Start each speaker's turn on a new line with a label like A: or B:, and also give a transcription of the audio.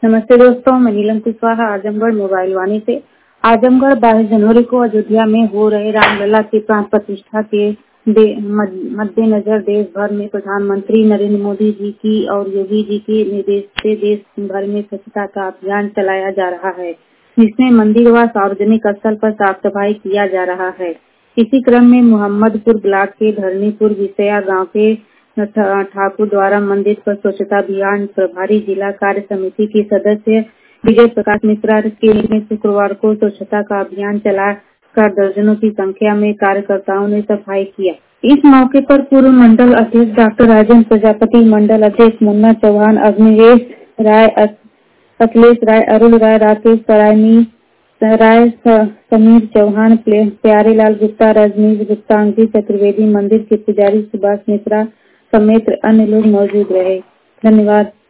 A: नमस्ते दोस्तों, मैं नीलम कुशवाहा आजमगढ़ मोबाइल वाणी से। आजमगढ़ 22 जनवरी को अयोध्या में हो रहे रामलला की प्राण प्रतिष्ठा के मद्देनजर देश भर में प्रधानमंत्री नरेंद्र मोदी जी की और योगी जी के निर्देश से देश भर में स्वच्छता का अभियान चलाया जा रहा है, जिसमें मंदिर व सार्वजनिक स्थल पर साफ सफाई किया जा रहा है। इसी क्रम में मोहम्मदपुर ब्लॉक के धरणीपुर विषया गांव के ठाकुर द्वारा मंदिर पर स्वच्छता अभियान प्रभारी जिला कार्य समिति के सदस्य विजय प्रकाश मिश्रा के में शुक्रवार को स्वच्छता का अभियान चलाकर दर्जनों की संख्या में कार्यकर्ताओं ने सफाई किया। इस मौके पर पूर्व मंडल अध्यक्ष डॉक्टर राजेंद्र प्रजापति, मंडल अध्यक्ष मुन्ना चौहान, अग्निवेश राय, अखिलेश राय, अरुण राय, राकेश सरायनी राय, समीर चौहान, प्यारेलाल गुप्ता, रजनीश गुप्ता, अंकित चतुर्वेदी, मंदिर के पुजारी सुभाष मिश्रा समेत अन्य लोग मौजूद रहे। धन्यवाद।